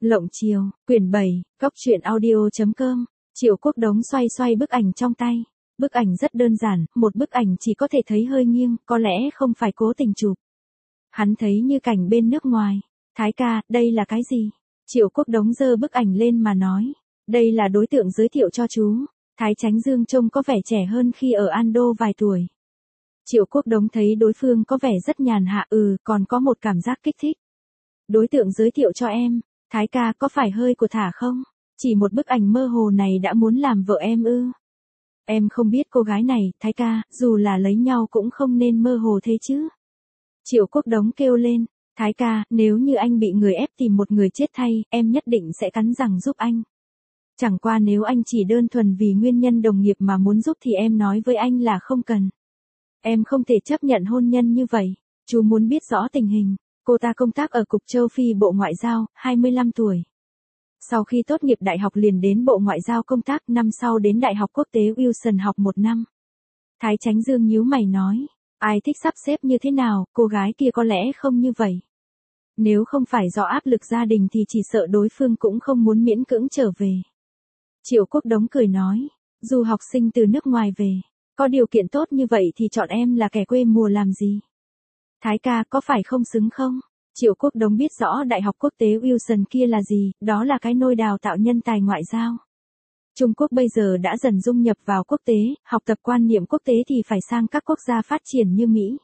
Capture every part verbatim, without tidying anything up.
Lộng chiều, quyển bảy, cóc truyện audio.com. Triệu Quốc Đống xoay xoay bức ảnh trong tay. Bức ảnh rất đơn giản, một bức ảnh chỉ có thể thấy hơi nghiêng, có lẽ không phải cố tình chụp. Hắn thấy như cảnh bên nước ngoài. Thái ca, đây là cái gì? Triệu Quốc Đống giơ bức ảnh lên mà nói. Đây là đối tượng giới thiệu cho chú. Thái Chánh Dương trông có vẻ trẻ hơn khi ở Ando vài tuổi. Triệu Quốc Đống thấy đối phương có vẻ rất nhàn hạ, ừ, còn có một cảm giác kích thích. Đối tượng giới thiệu cho em. Thái ca, có phải hơi của thả không? Chỉ một bức ảnh mơ hồ này đã muốn làm vợ em ư? Em không biết cô gái này, Thái ca, dù là lấy nhau cũng không nên mơ hồ thế chứ. Triệu Quốc Đống kêu lên, Thái ca, nếu như anh bị người ép tìm một người chết thay, em nhất định sẽ cắn răng giúp anh. Chẳng qua nếu anh chỉ đơn thuần vì nguyên nhân đồng nghiệp mà muốn giúp thì em nói với anh là không cần. Em không thể chấp nhận hôn nhân như vậy. Chú muốn biết rõ tình hình. Cô ta công tác ở Cục Châu Phi Bộ Ngoại giao, hai mươi lăm tuổi. Sau khi tốt nghiệp đại học liền đến Bộ Ngoại giao công tác, năm sau đến Đại học Quốc tế Wilson học một năm. Thái Chánh Dương nhíu mày nói, ai thích sắp xếp như thế nào, cô gái kia có lẽ không như vậy. Nếu không phải do áp lực gia đình thì chỉ sợ đối phương cũng không muốn miễn cưỡng trở về. Triệu Quốc Đống cười nói, dù học sinh từ nước ngoài về, có điều kiện tốt như vậy thì chọn em là kẻ quê mùa làm gì? Thái ca, có phải không xứng không? Triệu Quốc Đống biết rõ Đại học Quốc tế Wilson kia là gì, đó là cái nôi đào tạo nhân tài ngoại giao. Trung Quốc bây giờ đã dần dung nhập vào quốc tế, học tập quan niệm quốc tế thì phải sang các quốc gia phát triển như Mỹ.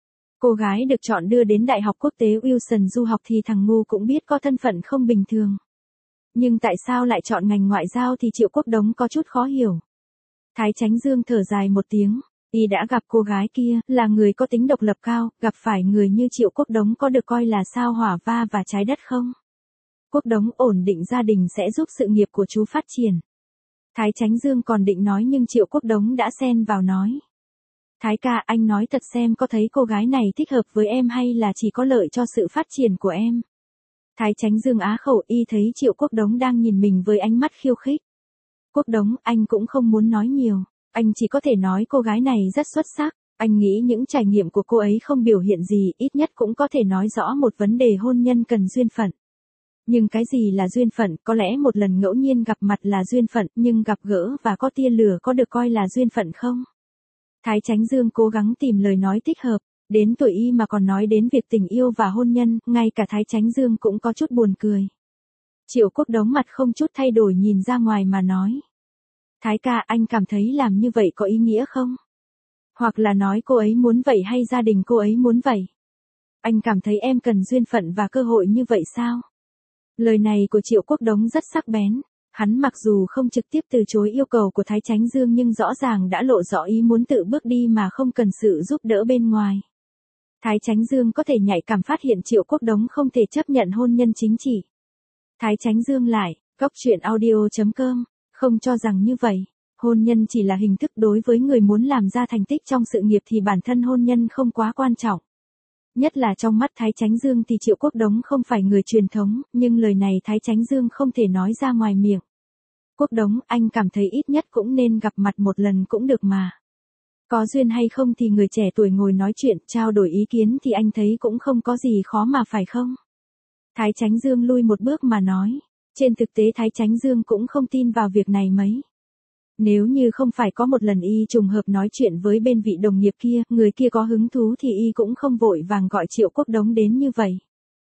Cô gái được chọn đưa đến Đại học Quốc tế Wilson du học thì thằng ngu cũng biết có thân phận không bình thường. Nhưng tại sao lại chọn ngành ngoại giao thì Triệu Quốc Đống có chút khó hiểu. Thái Chánh Dương thở dài một tiếng. Y đã gặp cô gái kia, là người có tính độc lập cao, gặp phải người như Triệu Quốc Đống có được coi là sao hỏa va và trái đất không? Quốc Đống ổn định gia đình sẽ giúp sự nghiệp của chú phát triển. Thái Chánh Dương còn định nói nhưng Triệu Quốc Đống đã xen vào nói. Thái ca, anh nói thật xem có thấy cô gái này thích hợp với em hay là chỉ có lợi cho sự phát triển của em? Thái Chánh Dương á khẩu, y thấy Triệu Quốc Đống đang nhìn mình với ánh mắt khiêu khích. Quốc Đống, anh cũng không muốn nói nhiều. Anh chỉ có thể nói cô gái này rất xuất sắc, anh nghĩ những trải nghiệm của cô ấy không biểu hiện gì, ít nhất cũng có thể nói rõ một vấn đề hôn nhân cần duyên phận. Nhưng cái gì là duyên phận, có lẽ một lần ngẫu nhiên gặp mặt là duyên phận, nhưng gặp gỡ và có tia lửa có được coi là duyên phận không? Thái Chánh Dương cố gắng tìm lời nói thích hợp, đến tuổi y mà còn nói đến việc tình yêu và hôn nhân, ngay cả Thái Chánh Dương cũng có chút buồn cười. Triệu Quốc Đống mặt không chút thay đổi nhìn ra ngoài mà nói. Thái ca, anh cảm thấy làm như vậy có ý nghĩa không? Hoặc là nói cô ấy muốn vậy hay gia đình cô ấy muốn vậy? Anh cảm thấy em cần duyên phận và cơ hội như vậy sao? Lời này của Triệu Quốc Đống rất sắc bén. Hắn mặc dù không trực tiếp từ chối yêu cầu của Thái Chánh Dương nhưng rõ ràng đã lộ rõ ý muốn tự bước đi mà không cần sự giúp đỡ bên ngoài. Thái Chánh Dương có thể nhạy cảm phát hiện Triệu Quốc Đống không thể chấp nhận hôn nhân chính trị. Thái Chánh Dương lại, cóc truyện audio.com. Không cho rằng như vậy, hôn nhân chỉ là hình thức đối với người muốn làm ra thành tích trong sự nghiệp thì bản thân hôn nhân không quá quan trọng. Nhất là trong mắt Thái Chánh Dương thì Triệu Quốc Đống không phải người truyền thống, nhưng lời này Thái Chánh Dương không thể nói ra ngoài miệng. Quốc Đống, anh cảm thấy ít nhất cũng nên gặp mặt một lần cũng được mà. Có duyên hay không thì người trẻ tuổi ngồi nói chuyện, trao đổi ý kiến thì anh thấy cũng không có gì khó mà phải không? Thái Chánh Dương lui một bước mà nói. Trên thực tế Thái Chánh Dương cũng không tin vào việc này mấy. Nếu như không phải có một lần y trùng hợp nói chuyện với bên vị đồng nghiệp kia, người kia có hứng thú thì y cũng không vội vàng gọi Triệu Quốc Đống đến như vậy.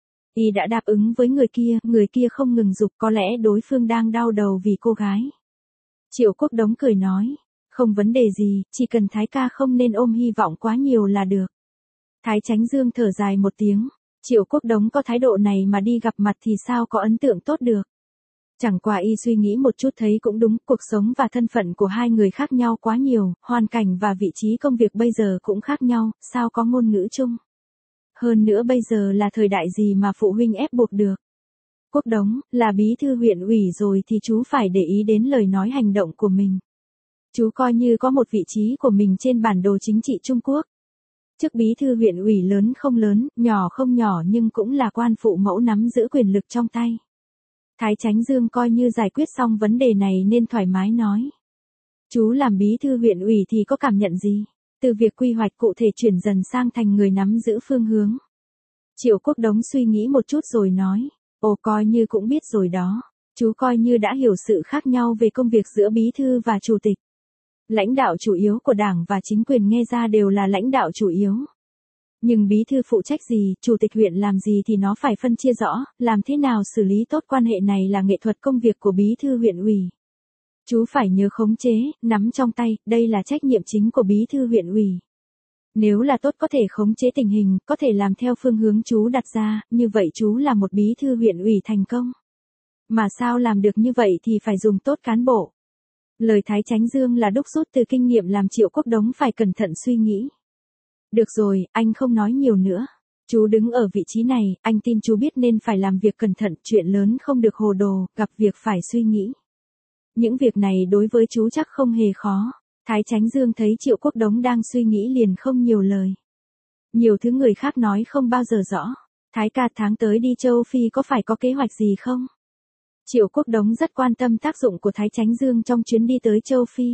Y đã đáp ứng với người kia, người kia không ngừng giục, có lẽ đối phương đang đau đầu vì cô gái. Triệu Quốc Đống cười nói, không vấn đề gì, chỉ cần Thái ca không nên ôm hy vọng quá nhiều là được. Thái Chánh Dương thở dài một tiếng, Triệu Quốc Đống có thái độ này mà đi gặp mặt thì sao có ấn tượng tốt được. Chẳng qua y suy nghĩ một chút thấy cũng đúng, cuộc sống và thân phận của hai người khác nhau quá nhiều, hoàn cảnh và vị trí công việc bây giờ cũng khác nhau, sao có ngôn ngữ chung. Hơn nữa bây giờ là thời đại gì mà phụ huynh ép buộc được. Quốc Đống, là bí thư huyện ủy rồi thì chú phải để ý đến lời nói hành động của mình. Chú coi như có một vị trí của mình trên bản đồ chính trị Trung Quốc. Chức bí thư huyện ủy lớn không lớn, nhỏ không nhỏ nhưng cũng là quan phụ mẫu nắm giữ quyền lực trong tay. Thái Chánh Dương coi như giải quyết xong vấn đề này nên thoải mái nói. Chú làm bí thư huyện ủy thì có cảm nhận gì? Từ việc quy hoạch cụ thể chuyển dần sang thành người nắm giữ phương hướng. Triệu Quốc Đống suy nghĩ một chút rồi nói. Ồ, coi như cũng biết rồi đó. Chú coi như đã hiểu sự khác nhau về công việc giữa bí thư và chủ tịch. Lãnh đạo chủ yếu của đảng và chính quyền nghe ra đều là lãnh đạo chủ yếu. Nhưng bí thư phụ trách gì, chủ tịch huyện làm gì thì nó phải phân chia rõ, làm thế nào xử lý tốt quan hệ này là nghệ thuật công việc của bí thư huyện ủy. Chú phải nhớ khống chế, nắm trong tay, đây là trách nhiệm chính của bí thư huyện ủy. Nếu là tốt có thể khống chế tình hình, có thể làm theo phương hướng chú đặt ra, như vậy chú là một bí thư huyện ủy thành công. Mà sao làm được như vậy thì phải dùng tốt cán bộ. Lời Thái Chánh Dương là đúc rút từ kinh nghiệm làm Triệu Quốc Đống phải cẩn thận suy nghĩ. Được rồi, anh không nói nhiều nữa. Chú đứng ở vị trí này, anh tin chú biết nên phải làm việc cẩn thận, chuyện lớn không được hồ đồ, gặp việc phải suy nghĩ. Những việc này đối với chú chắc không hề khó. Thái Chánh Dương thấy Triệu Quốc Đống đang suy nghĩ liền không nhiều lời. Nhiều thứ người khác nói không bao giờ rõ. Thái ca, tháng tới đi châu Phi có phải có kế hoạch gì không? Triệu Quốc Đống rất quan tâm tác dụng của Thái Chánh Dương trong chuyến đi tới châu Phi.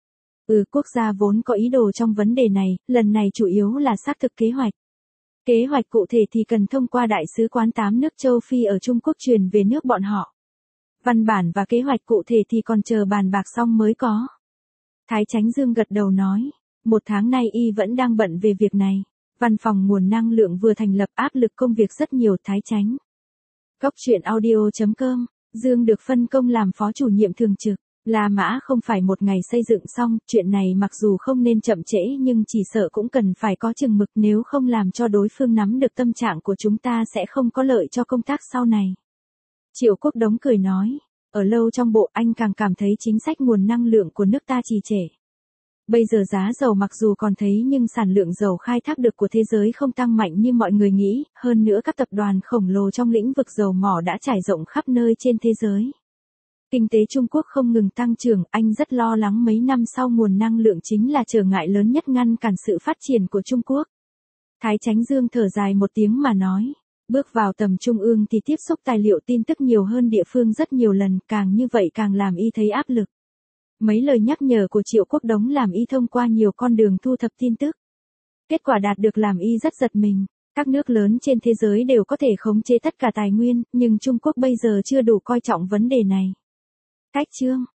Ừ, quốc gia vốn có ý đồ trong vấn đề này, lần này chủ yếu là xác thực kế hoạch. Kế hoạch cụ thể thì cần thông qua Đại sứ quán tám nước châu Phi ở Trung Quốc truyền về nước bọn họ. Văn bản và kế hoạch cụ thể thì còn chờ bàn bạc xong mới có. Thái Chánh Dương gật đầu nói, một tháng nay y vẫn đang bận về việc này. Văn phòng nguồn năng lượng vừa thành lập, áp lực công việc rất nhiều. Thái Chánh. Góc truyện audio chấm com, Dương được phân công làm phó chủ nhiệm thường trực. La Mã không phải một ngày xây dựng xong, chuyện này mặc dù không nên chậm trễ nhưng chỉ sợ cũng cần phải có chừng mực, nếu không làm cho đối phương nắm được tâm trạng của chúng ta sẽ không có lợi cho công tác sau này. Triệu Quốc Đống cười nói, ở lâu trong bộ anh càng cảm thấy chính sách nguồn năng lượng của nước ta trì trệ. Bây giờ giá dầu mặc dù còn thấy nhưng sản lượng dầu khai thác được của thế giới không tăng mạnh như mọi người nghĩ, hơn nữa các tập đoàn khổng lồ trong lĩnh vực dầu mỏ đã trải rộng khắp nơi trên thế giới. Kinh tế Trung Quốc không ngừng tăng trưởng, anh rất lo lắng mấy năm sau nguồn năng lượng chính là trở ngại lớn nhất ngăn cản sự phát triển của Trung Quốc. Thái Chánh Dương thở dài một tiếng mà nói, bước vào tầm trung ương thì tiếp xúc tài liệu tin tức nhiều hơn địa phương rất nhiều lần, càng như vậy càng làm y thấy áp lực. Mấy lời nhắc nhở của Triệu Quốc Đống làm y thông qua nhiều con đường thu thập tin tức. Kết quả đạt được làm y rất giật mình. Các nước lớn trên thế giới đều có thể khống chế tất cả tài nguyên, nhưng Trung Quốc bây giờ chưa đủ coi trọng vấn đề này. Cách chương